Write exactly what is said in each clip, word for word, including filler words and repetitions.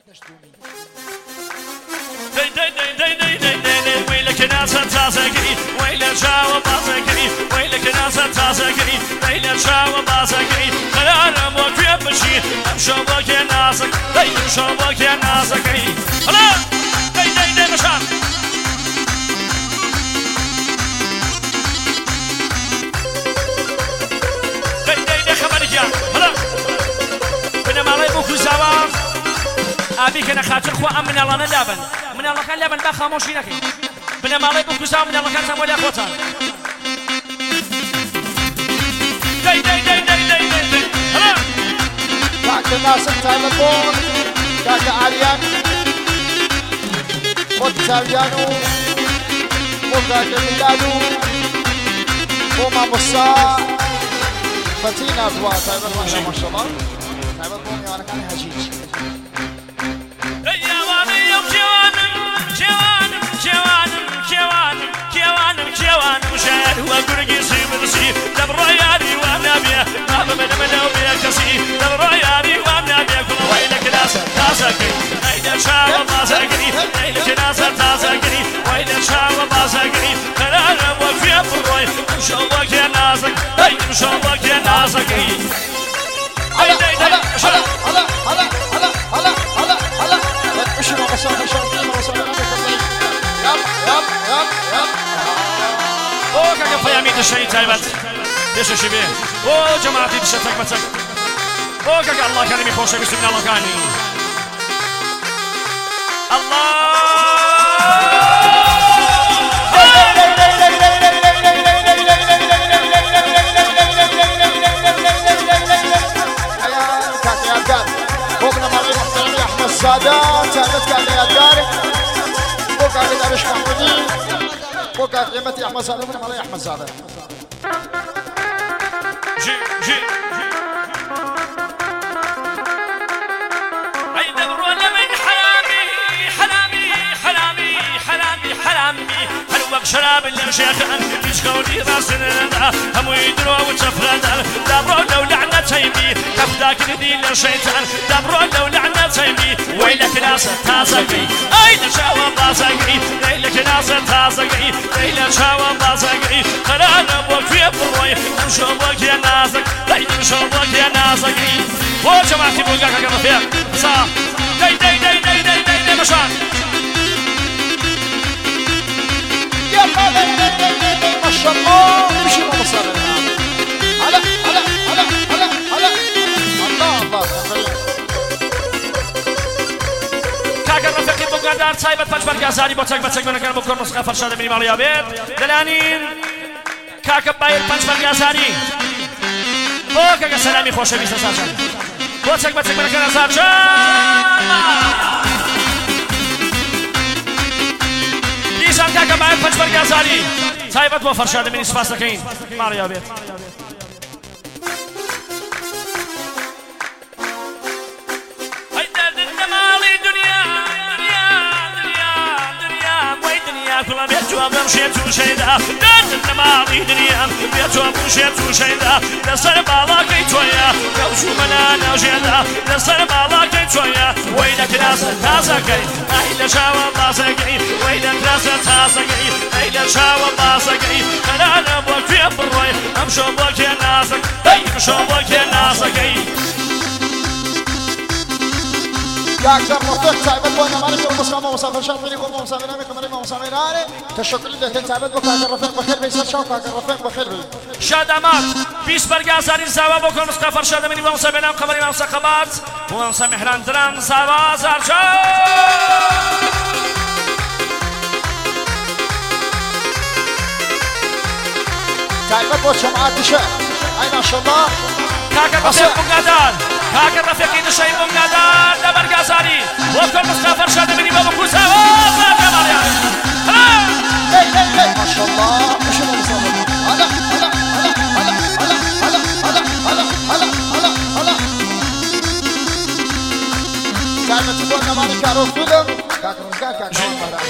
دي دي دي دي دي دي دي ويلك ناس تازقني ويلك شاو بازقني ويلك ناس تازقني ويلك شاو بازقني خلال ابوك يمشي امشي ابوك يا ناسك دي امشي ابوك يا ناسك هلا دي دي دي مشان دي دي دي خبرك يا هلا بنا مالي بوكو زوار ابي كان خاطر خو من الله ندابن من الله كان لبن با خاموشي نكي بنا مالي بوكو زاو من الله كان سامولي اخوتان داي داي داي داي داي داي هلا كاك الناس التايلفون كاك عريان خد ساليانو وكاك ميلادو وما بصا فتينا ابوا تايلفون ما شاء الله تايلفون وانا كان هجيج مشاهد وقرقي سيبرسي دبرياني وامنابيه ما بمن منو بيكسي دبرياني وامنابيه كل ويلك ناس تاسكي ويلك شاو بازقني ويلك ناس تاسكي ويلك شاو بازقني خلال وفي بروي مشوك يا ناسك اي مشوك يا ناسك هلا هلا هلا هلا هلا هلا هلا هلا هلا مش ما وصل مش ما وصل يب يب يب يب اوه كاكا فيامي دشي تايبت دش شي بيه اوه جماعتي دش تك بتك اوه كاكا الله كريم يخوش بسم الله كاني الله السادات تعبت كان يا داري بوكا كده مش محمودين بوكا قيمتي احمد زاده من علي احمد زاده جي جي اي دبر ولا من حرامي حرامي حرامي حرامي حرامي حلوك شراب اللي شيخ انت يشكوني راسنا هم يدروا وتفرد دبروا لو لعنه تيمي تفداك ندي للشيطان دبروا لو لعنه تيمي ويلك ناس تازقي اي نشاوى بازقي ويلك ناس تازقي ويلك شاوى بازقي خلال ابوك في بروي امشي ابوك يا نازك داي امشي ابوك يا نازقي هو جماعتي بوقاك كما فيها صح داي داي داي داي داي داي داي مشان يا ما شاء الله مشي ما وصل هلا هلا هلا هلا هلا الله الله كاكا رفيقي بوغادار تايبت باش برقازاني بوتاك باتاك من كان بكون نسخة فرشادة مني مالي عبيد دلانين كاكا باير باش برقازاني او كاكا سلامي خوشة بيسا ساجان بوتاك باتاك من كان ساجان ديشان كاكا باير باش برقازاني تايبت بو فرشادة مني سفاس لكين مالي عبيد كل بيتوا بمشيت وشيدا دات الماضي دنيا بيتوا بمشيت وشيدا نصر بالاكي تويا لو منا نجدا نصر بالاكي تويا وينك ناس تازقي ايلا شاو بازقي وينك ناس تازقي ايلا شاو بازقي انا انا ابوك في بروي امشي ابوك يا ناسك اي امشي ابوك يا ناسك يا أكثر مفتوح تعبت وانا مالك المسلمة وصافر شرطي لكم ومسامينا بكم ريما ومسامينا تشكر لله تعبت بك هذا الرفيق بخير بيسر شوك هذا الرفيق بخير بي شادمات بيس برقازاري زاوا بكم مصطفى شادة مني ومسامينا قمرين ومساقبات ومسامي حران دران زاوا زارشو تعبت وشمعات دشاء أي ما شاء الله كاكا رفيق بقادار كاكا رفيقي دشاي بقادار دبر قازاري وكل مصطفى شادة مني ومكو زاوا زارشو هاي هاي هاي ما شاء الله ما شاء الله مصطفى هلا هلا هلا هلا هلا هلا هلا هلا هلا هلا تعبت وانا مالك عروف فيلم كاكا رزقان كاكا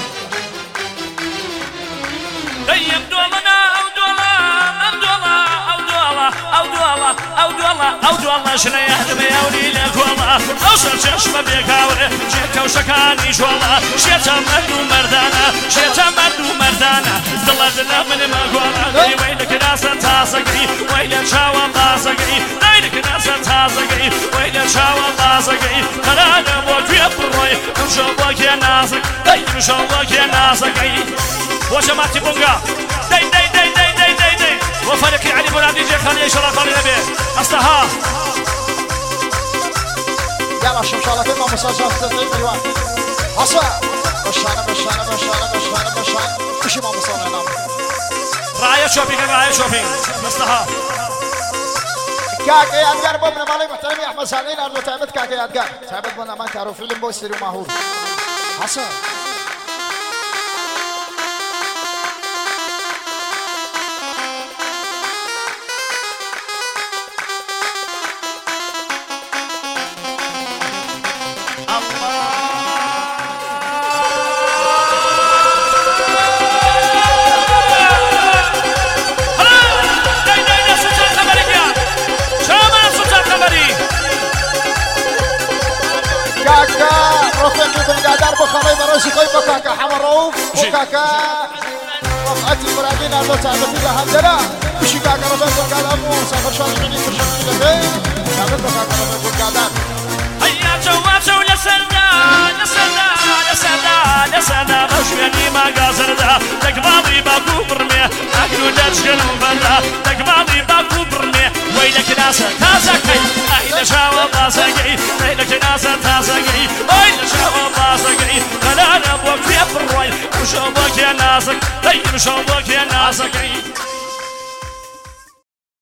ديم دولنا او دولا او دولا او دولا او دولا او دولا او دولا شنو يهدم يا ولي لك والله اوصل شش ما بيك اوري جيت كوشكاني جوالا شيتا مردو مردانا شيتا مردو مردانا دلنا من ما قوالا ويلك ناسا تاسقي ويلك شاوا باسقي ويلك ناسا تاسقي ويلك شاوا باسقي خلانا بوكي بروي وشو بوكي ناسق داي وشو بوكي ناسقي وشماتي بونغا داي داي داي داي داي داي داي وفريق علي بولادي جي خلي يشرا قولي نبي أصلها يلا شمشالة كلمة مساجات تدريب الوان حسن بشانة بشانة بشانة بشانة بشانة كشي ما مصانة نام راية شوبينج راية شوبينج أصلها كاكي أدقار بومنا مالي محترمي أحمد سالين أرلو تعبت كاكي أدقار تعبت بونا ما كارو فيلم بوستري وماهور حسن بالقادر بخري براسي كيف كاكا حمر روف وكاكا رفعت المرادين اللي تعبت لها هندلا مش كاكا رفعت بالقادر مو سافر شان عيني كل شان عيني تعبت كاكا رفعت بالقادر هيا جواب ولا سندا لا سندا لا سندا لا سندا مشيني ما قاصر ذا تقبضي باكو برمي اكلو دشكن بلا تقبضي باكو برمي ويلك ناس تاسكي اين شاوا باسكي ويلك ناس تاسكي اين شاوا باسكي خلانا بوك في الروي وشوبك يا ناسك طيب شوبك يا ناسكي